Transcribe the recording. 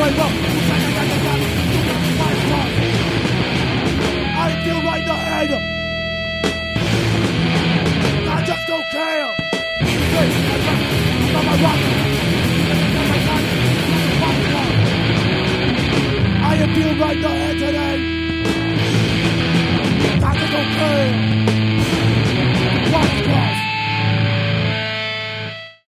wake up. I feel right in the head. I just don't care. I feel right in the head today.